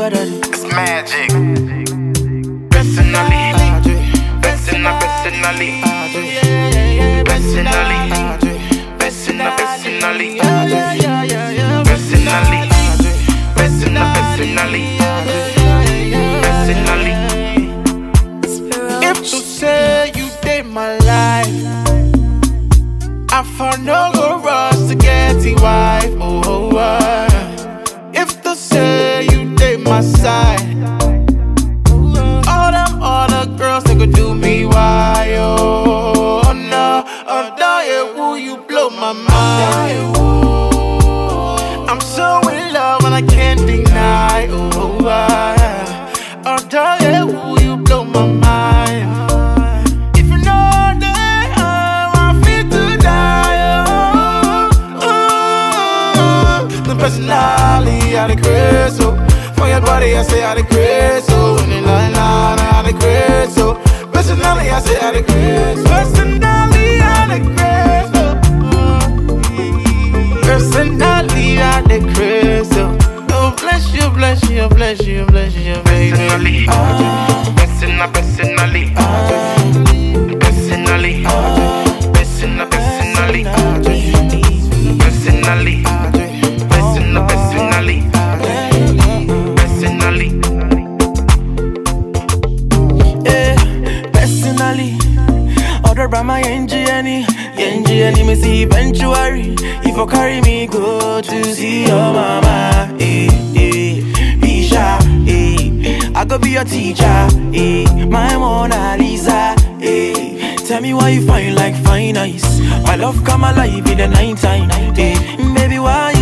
It's magic. Personally, personally, personally, personally, personally. If to say you did my life, I found no go rush to get the wife. If to say you did my side, all them other girls they could do me why? Oh no, oh yeah, who you blow my mind? I'm so in love and I can't deny. Oh yeah, who you blow my mind? If you know that I feel to die. The personality of the crystal. For your body, I say I the crystal. When you lie, I the crystal. Personality, I say I the crystal. Personality, I the crystal. Personality, I the crystal. Oh, bless you, bless you, bless you, bless you, baby. Personally, personally, personally, personally, personally, personally, personally, personally. Yeah, personally, other by my NGNE, me see eventually. If you carry me, go to see your mama. Be shy, I go be your teacher, my Mona Lisa. Tell me why you fine like fine ice. My love come alive in the night time, baby, why